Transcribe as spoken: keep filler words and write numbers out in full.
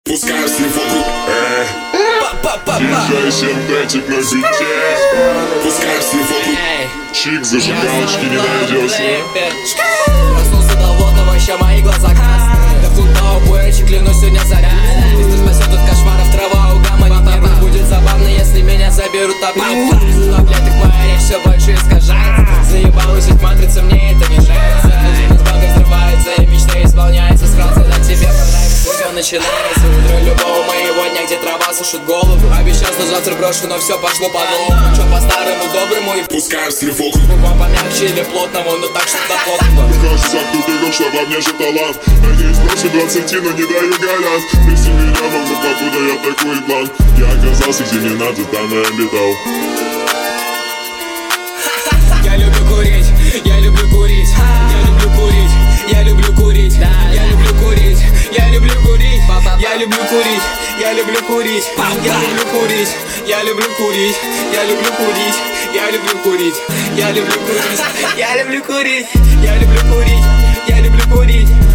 Пускаю слив вокруг. Езжай, датчик на бите. Пускаю слив вокруг. Чик, зажигалочки не найдется. Проснулся до водного, еще мои глаза красные. Да фунтовый буэрчик, клянусь, сегодня заряд. Если спасет от кошмаров трава у гамма. Мир будет забавно, если меня заберут обратно. Таблеток моя речь все больше искажается. Заебалась жить матрица, мне это не нравится. Жизнь из банка взрывается, и мечта исполняется. Сразу на тебе понравится, все начинается. Утро любого моего дня, где трава сушит голову. Обещал, что завтра брошу, но все пошло по-новому. Че по-старому, доброму и Пускаю слив вокруг. вам помягче или плотному, но так что до плотного. Кажется, кто-то игрок, что во мне же талант. Надеюсь, больше двадцати, но не даю гарант. Если меня могу, покуда я такой план. Я оказался, где не надо, там и обитал. Я люблю курить, я люблю курить, я люблю курить, я люблю курить, я люблю курить, я люблю курить, я люблю курить, я люблю курить, я люблю курить, я люблю курить, я люблю курить, я люблю курить, я люблю курить, я люблю курить, я люблю курить, я люблю курить.